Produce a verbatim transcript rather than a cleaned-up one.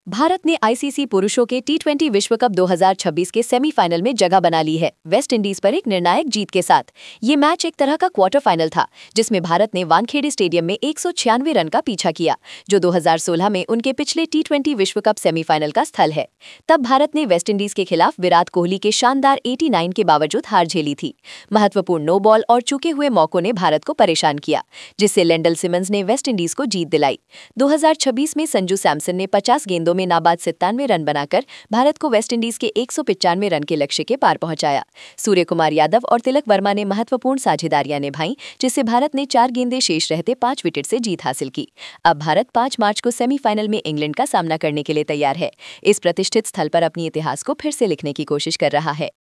भारत ने आईसीसी पुरुषों के टी ट्वेंटी विश्व कप दो हज़ार छब्बीस के सेमीफाइनल में जगह बना ली है, वेस्ट इंडीज पर एक निर्णायक जीत के साथ। ये मैच एक तरह का क्वार्टर फाइनल था, जिसमें भारत ने वानखेड़े स्टेडियम में एक सौ छियानवे रन का पीछा किया, जो दो हज़ार सोलह में उनके पिछले टी ट्वेंटी विश्व कप सेमीफाइनल का स्थल है। तब भारत ने वेस्ट इंडीज के खिलाफ विराट कोहली के शानदार नवासी के बावजूद हार झेली थी। महत्वपूर्ण नो बॉल और चुके हुए मौकों ने भारत को परेशान किया, जिससे लेंडल सिमंस ने वेस्ट इंडीज को जीत दिलाई। दो हज़ार छब्बीस में संजू सैमसन ने पचास गेंदों में नाबाद सत्तानवे रन बनाकर भारत को वेस्टइंडीज के एक सौ पचानवे रन के लक्ष्य के पार पहुंचाया। सूर्य कुमार यादव और तिलक वर्मा ने महत्वपूर्ण साझेदारियां निभाई, जिससे भारत ने चार गेंदें शेष रहते पांच विकेट से जीत हासिल की। अब भारत पाँच मार्च को सेमीफाइनल में इंग्लैंड का सामना करने के लिए तैयार है। इस प्रतिष्ठित स्थल पर अपनी इतिहास को फिर से लिखने की कोशिश कर रहा है।